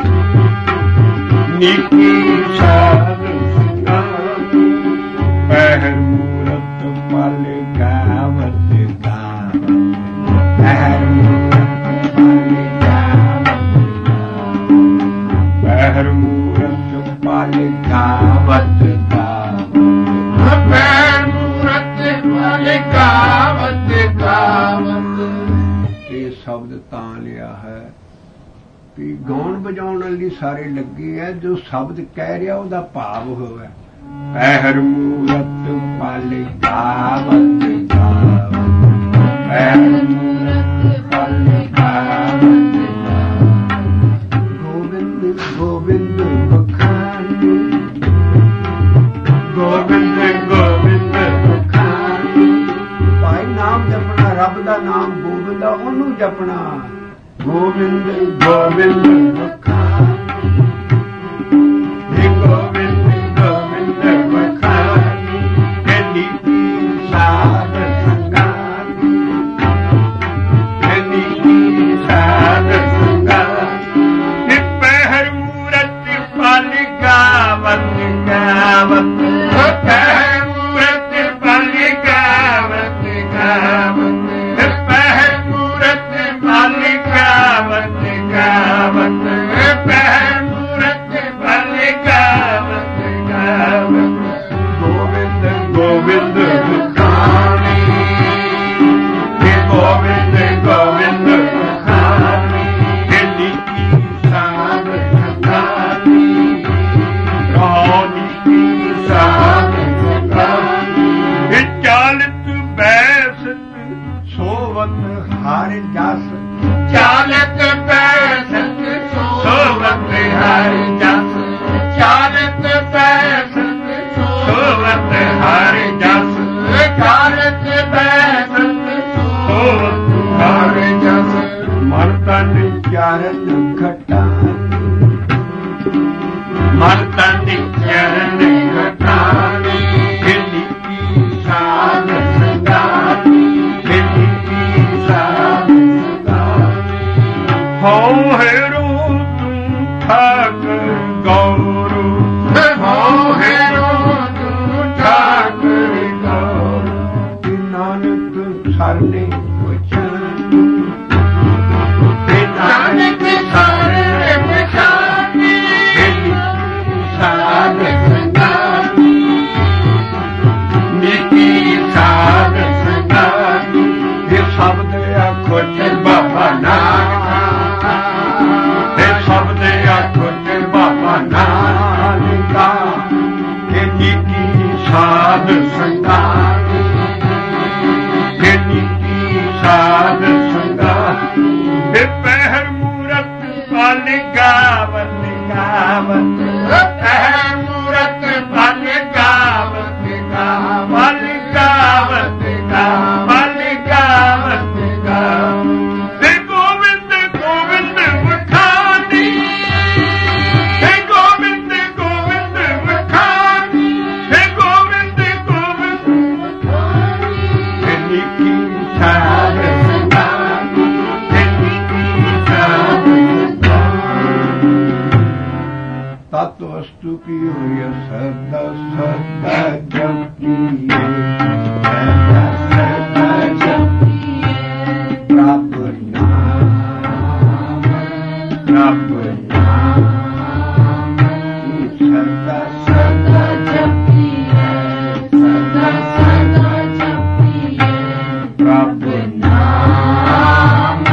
ਨੀਕੀ ਸਾਧ ਸੰਗਾਨੀ ਪਹਿਰ ਮੂਰਤ ਪਲ ਗਾਵਤ ਗਾਵਤ ਪਹਿਰ ਮੂਰਤ ਪਲ ਮੂਰਤ ਪਲ ਗਾਵਤ ਗਾਵਤ ਪਹਿਰ ਵੀ ਗਾਉਣ ਵਜਾਉਣ ਲਈ ਸਾਰੇ ਲੱਗੇ ਆ। ਜੋ ਸ਼ਬਦ ਕਹਿ ਰਿਹਾ ਉਹਦਾ ਭਾਵ ਹੋਇਆ ਪਹਿਰ ਮੂਰਤ ਪਲ ਗਾਵਤ ਗਾਵਤ ਪਹਿਰ ਮੂਰਤ ਪਲ ਗਾਵਤ ਗੋਬਿੰਦ ਗੋਬਿੰਦ ਬਖਾਨੀ ਗੋਬਿੰਦ ਗੋਬਿੰਦ ਬਖਾਨੀ। ਭਾਈ ਨਾਮ ਜਪਣਾ, ਰੱਬ ਦਾ ਨਾਮ ਗੋਬਿੰਦ ਆ, ਉਹਨੂੰ ਜਪਣਾ। ਗੋਬਿੰਦ ਗੋਬਿੰਦ ਬਖਾਨੀ ਗੋਬਿੰਦ ਗੋਬਿੰਦ ਬਖਾਨੀ ਕਹਿੰਦੀ ਸਾਧ ਸੰਗਾਨੀ ਕਹਿੰਦੀ ਸਾਧ ਸੰਗਾਨੀ ਪਹਿਰ ਮੂਰਤ ਪਲ ਗਾਵਤ ਗਾਵਤ ਪਹਿਰ ਮੂਰਤ ਪਲ ਗਾਵਤ ਗਾਵਤ ਪਹਿਰ ਮੂਰਤ ਪਲ ਗਾਵਤ ਗਾਵਤ ਪਹਿਰ ਮੂਰਤ ਪਲ ਗਾਵਤ ਗਾਵਤ ਗੋਬਿੰਦ ਗੋਬਿੰਦ ਬਖਾਨੀ ਗੋਬਿੰਦ ਗੋਬਿੰਦ ਬਖਾਨੀ ਕਹਿੰਦੀ ਸਾਧ ਸੰਗਾਨੀ ਰਾਣੀ ਕੀ ਸਾਧ ਸੰਗਾਨੀ ਚਾਲਤ ਬੈਸਤ ਸੋਵਤ ਹਰ ਜਸ ਚਾਲਤ ਬੈਸਤ ਸੋਵਤ ਹਰ ਜਸ ਚਾਲਤ ਬੈਸਤ ਸੋਵਤ ਹਰ ਜਸ ਚਾਲਤ ਬੈਸਤ ਸੋਵਤ ਹਰ ਜਸ ਮਨ ਤਨ ਚਰਨ ਘਟਾਨੀ ਮਨ ਤਨ ਚਰਨ ਘਟਾਨੀ ਕਹਿੰਦੀ ਕੀ ਸਾਧ ਸੰਗਾਨੀ ਕਹਿੰਦੀ ਕੀ ਸਾਧ ਹੋ ਹੈਰੋ ਤੂੰ ਠਾਕੁਰ ਗੌਰੂ ਹੋ ਹੈਰੋ ਤੂੰ ਠਾਕੁਰ ਗੌਰੂ ਨਾਨਕ ਸਰਨੇ ਪਛਾਨੀ ਨਾਨਕ ਸਰਨੇ ਪਛਾਨੀ ਸਾਧ ਸੰਗਾਨੀ ਨੀਤੀ ਸਾਧ ਸੰਗਾਨੀ ਇਹ ਸ਼ਬਦ ਆਖੋ ਚ ਬਾਬਾ ਨਾਨਕ ਇਹ ਸ਼ਬਦ ਆਖੋ ਚ ਬਾਬਾ ਨਾਨਕਾ ਇਹ ਨੀਤੀ ਸਾਧ ਸੰਗਾਨੀ ਇਹ ਨੀਤੀ ਸਾਧ ਸੰਗਾਨੀ ਇਹ ਪਹਿਰ ਮੂਰਤ ਪਲ ਗਾਵਤ ਗਾਵਤ ਪਹਿਰ ਮੂਰਤ ਪਲ ਗਾਵਤ ਗਾਵਤ ਗਾਵਤ ਗਾਵਤ ਗਾਵਤ ਗਾਵਤ ਗੋਬਿੰਦ ਗੋਬਿੰਦ ਬਖਾਨੀ ਗੋਬਿੰਦ ਗੋਬਿੰਦ ਬਖਾਨੀ ਗੋਬਿੰਦ ਗੋਬਿੰਦ ਬਖਾਨੀ ਕੀ ਸਾਧ ਸੰਗਾਨੀ ਕੀ ਸਾਧ ਤਤ ਵਸਤੂ ਕੀ ਹੋਈ ਸਦਾ ਸਦਾ ਜਪੀਏ ਸਦਾ ਸਦਾ ਜਪੀਏ ਪ੍ਰਭ ਨਾਮ ਸਦਾ ਸਦਾ ਜਪੀਏ ਸਦਾ ਸਦਾ ਜਪੀਏ ਪ੍ਰਭ ਨਾਮ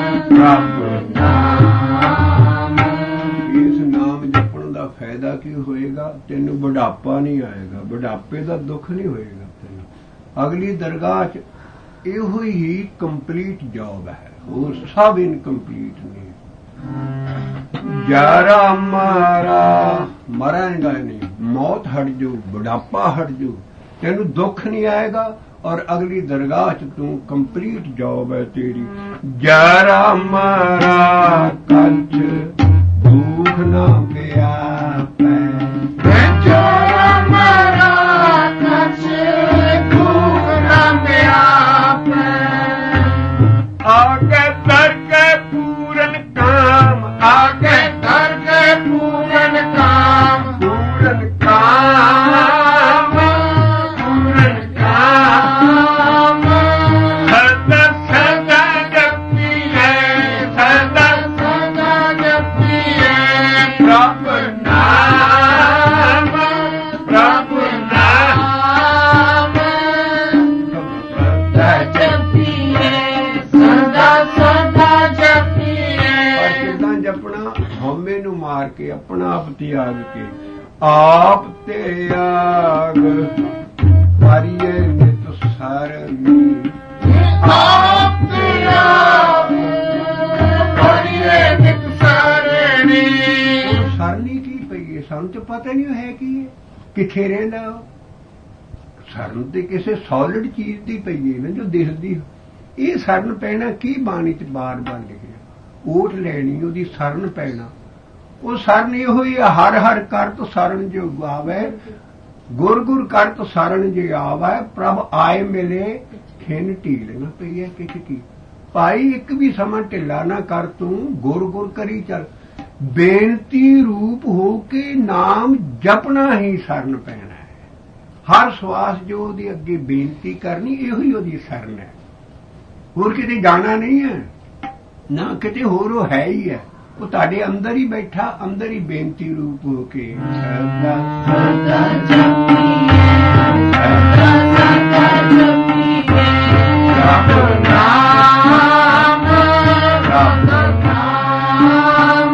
ਇਸ ਨਾਮ ਜਪਣ ਦਾ ਫਾਇਦਾ ਕੀ ਹੋਏਗਾ? ਤੈਨੂੰ ਬੁਢਾਪਾ ਨਹੀਂ ਆਏਗਾ, ਬੁਢਾਪੇ ਦਾ ਦੁੱਖ ਨਹੀਂ ਹੋਏਗਾ ਤੈਨੂੰ। ਅਗਲੀ ਦਰਗਾਹ 'ਚ ਇਹੋ ਹੀ ਕੰਪਲੀਟ ਜੌਬ ਹੈ, ਹੋਰ ਸਭ ਇਨਕੰਪਲੀਟ ਨਹੀਂ। ਜਾਰਾ ਮਾਰਾ ਮਰਾਂਗਾ ਨਹੀਂ, ਮੌਤ ਹਟ ਜਾਊ, ਬੁਢਾਪਾ ਹਟ ਜਾਊ, ਤੈਨੂੰ ਦੁੱਖ ਨਹੀਂ ਆਏਗਾ ਔਰ ਅਗਲੀ ਦਰਗਾਹ 'ਚ ਤੂੰ ਕੰਪਲੀਟ ਜੌਬ ਹੈ ਤੇਰੀ। ਜਾਰਾ ਮਾਰਾ ਕੰਠ ਦੁੱਖ ਨਾ ਪਿਆ ਪੈ ਜਾਰਾ ਮਾਰਾ ਕੰਠ ਦੁੱਖ ਨਾ ਪਿਆ ਪੈ ਆਗੇ ਦਰ ਕੇ ਪੂਰਨ ਕਾਮ ਆਗੇ ਦਰ ਕੇ ਪੂਰਨ ਕਾਮ ਪੂਰਨ ਕਾਮ ਪੂਰਨ ਕਾਮ ਸਦਾ ਸਦਾ ਜਪੀਏ ਸਦਾ ਸਦਾ ਜਪੀਏ ਪ੍ਰਭ ਨਾਮ ਆਗ ਕੇ ਆਪ ਤੇ ਆਗ ਵਾਰੀਏ ਨਿਤ ਸਰਨੀ ਆਪ ਤੇ ਆਗ ਵਾਰੀਏ ਨਿਤ ਸਰਨੀ ਸਰਨੀ ਕੀ ਪਈ ਹੈ ਸਾਨੂੰ ਤਾਂ ਪਤਾ ਨਹੀਂ ਹੈ ਕੀ ਹੈ ਕਿੱਥੇ ਰਹਿੰਦਾ ਉਹ ਸਰਨ ਤੇ ਕਿਸੇ ਸੋਲਿਡ ਚੀਜ਼ ਦੀ ਪਈ ਹੈ ਨਾ ਜੋ ਦਿਖਦੀ ਇਹ ਸਰਨ ਪੈਣਾ ਕੀ ਬਾਣੀ ਚ ਬਾਰ-ਬਾਰ ਲਿਖਿਆ ਓਟ ਲੈਣੀ ਉਹਦੀ ਸਰਨ ਪੈਣਾ ਉਹ ਸਰਨ ਇਹੋ ਹੀ ਹਰ ਹਰ ਕਰਤ ਸਰਨ ਜੋ ਗਾਵੇ ਗੁਰ ਗੁਰ ਕਰਤ ਸਰਨ ਜੇ ਆਵੇ ਪ੍ਰਭ ਆਏ ਮਿਲੇ ਖਿੰਨ ਢੀਲ ਨਾ ਪਈ ਹੈ ਕਿਛ ਕੀ ਭਾਈ ਇੱਕ ਵੀ ਸਮਾਂ ਢਿੱਲਾ ਨਾ ਕਰ ਤੂੰ ਗੁਰ ਗੁਰ ਕਰੀ ਚੱਲ ਬੇਨਤੀ ਰੂਪ ਹੋ ਕੇ ਨਾਮ ਜਪਣਾ ਹੀ ਸਰਨ ਪੈਣਾ ਹਰ ਸਵਾਸ ਜੋ ਉਹਦੇ ਅੱਗੇ ਬੇਨਤੀ ਕਰਨੀ ਇਹੋ ਹੀ ਉਹਦੀ ਸਰਨ ਹੈ ਹੋਰ ਕਿਤੇ ਜਾਣਾ ਨਹੀਂ ਹੈ ਨਾ ਕਿਤੇ ਹੋਰ ਉਹ ਹੈ ਹੀ ਹੈ ਉਹ ਤੁਹਾਡੇ ਅੰਦਰ ਹੀ ਬੈਠਾ ਅੰਦਰ ਹੀ ਬੇਨਤੀ ਰੂਪ ਹੋ ਕੇ ਸਦਾ ਸਦਾ ਜਪੀਏ ਸਦਾ ਸਦਾ ਜਪੀਏ ਰੱਬ ਨਾਮ ਰੱਬ ਨਾਮ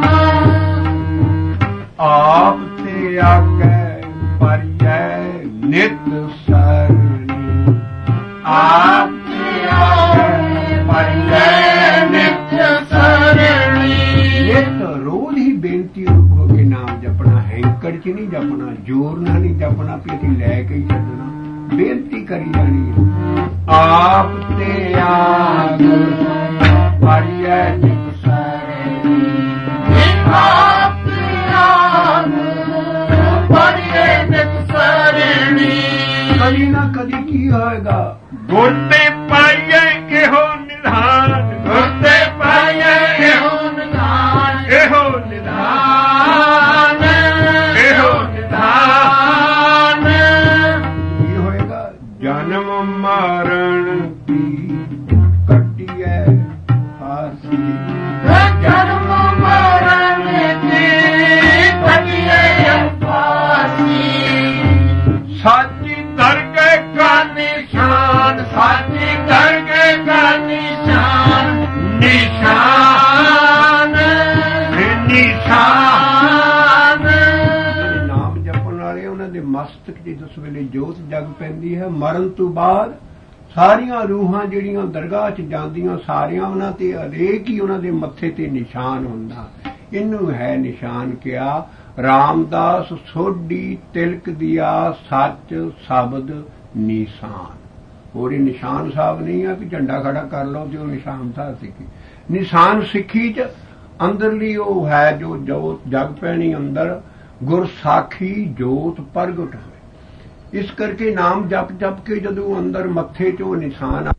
ਆਪ ਤੇ ਆਗੇ ਪਰਿਐ ਨਿਤ ਸਰਨੀ ਆਪ ਤੇ ਆਗੇ ਪਰਿਐ ਨਿਤ ਸਰਨੀ ਨਿਤ ਰੋਜ਼ ਹੀ ਬੇਨਤੀ ਰੂਪ ਹੋ ਕੇ ਨਾਮ ਜਪਣਾ ਹੈਂਕੜ ਚ ਨਹੀਂ ਜਪਣਾ ਜ਼ੋਰ ਨਾਲ ਨਹੀਂ ਜਪਣਾ ਵੀ ਅਸੀਂ ਲੈ ਕੇ ਹੀ ਛੱਡਣਾ ਬੇਨਤੀ ਕਰੀ ਜਾਣੀ ਆਪ ਤੇ ਆਗ ਪਰਿਐ ਨਿਤ ਸਰਨੀ ਆਪ ਤੇ ਆਗ ਵਾਰੀਏ ਨਿਤ ਸਰਨੀ ਕਦੀ ਨਾ ਕਦੀ ਕੀ ਹੋਏਗਾ ਗੁਰ ਤੇ ਪਾਈਏ ਇਹੋ ਨਿਧਾਨ ਗੁਰ ਤੇ ਪਾਈਏ ਇਹੋ ਨਿਧਾਨ ਇਹੋ ਨਿਧਾਨ ਇਹੋ ਨਿਧਾਨ ਕੀ ਹੋਏਗਾ ਜਨਮ ਮਰਨ ਦੀ ਕੱਟੀਐ ਫਾਸੀ ਜਨਮ ਮਰਨ ਦੀ ਕੱਟੀਐ ਫਾਸੀ ਸਾਚੀ ਦਰਗਹਿ ਕਾ ਨਿਸ਼ਾਨ ਸਾਚੀ ਦਰਗਹਿ ਕਾ ਨਿਸ਼ਾਨ ਨਿਸ਼ਾਨ ਨਿਸ਼ਾਨ ਨਾਮ ਜਪਣ ਵਾਲੇ ਉਹਨਾਂ ਦੇ ਮਸਤਕ ਦੀ ਜਿਸ ਵੇਲੇ ਜੋਤ ਜਗ ਪੈਂਦੀ ਹੈ ਮਰਨ ਤੋਂ ਬਾਅਦ ਸਾਰੀਆਂ ਰੂਹਾਂ ਜਿਹੜੀਆਂ ਦਰਗਾਹ 'ਚ ਜਾਂਦੀਆਂ ਸਾਰਿਆਂ ਉਹਨਾਂ ਤੇ ਹਰੇਕ ਹੀ ਉਹਨਾਂ ਦੇ ਮੱਥੇ ਤੇ ਨਿਸ਼ਾਨ ਹੁੰਦਾ ਇਹਨੂੰ ਹੈ ਨਿਸ਼ਾਨ ਕਿਹਾ ਰਾਮਦਾਸ ਸੋਢੀ ਤਿਲਕ ਦਿਆ ਸੱਚ ਸ਼ਬਦ ਨਿਸ਼ਾਨ ਹੋਰ ਇਹ ਨਿਸ਼ਾਨ ਸਾਹਿਬ ਨਹੀਂ ਆ ਕਿ ਝੰਡਾ ਖੜਾ ਕਰ ਲਓ ਤੇ ਉਹ ਨਿਸ਼ਾਨ ਸਾਹਿਬ ਸਿੱਖੀ ਨਿਸ਼ਾਨ ਸਿੱਖੀ 'ਚ ਅੰਦਰਲੀ ਉਹ ਹੈ ਜੋ ਜੋਤ ਜਗ ਪੈਣੀ ਅੰਦਰ ਗੁਰ ਸਾਖੀ ਜੋਤ ਪ੍ਰਗਟ ਹੋਏ ਇਸ ਕਰਕੇ ਨਾਮ ਜਪ ਜਪ ਕੇ ਜਦੋਂ ਅੰਦਰ ਮੱਥੇ 'ਚ ਉਹ ਨਿਸ਼ਾਨ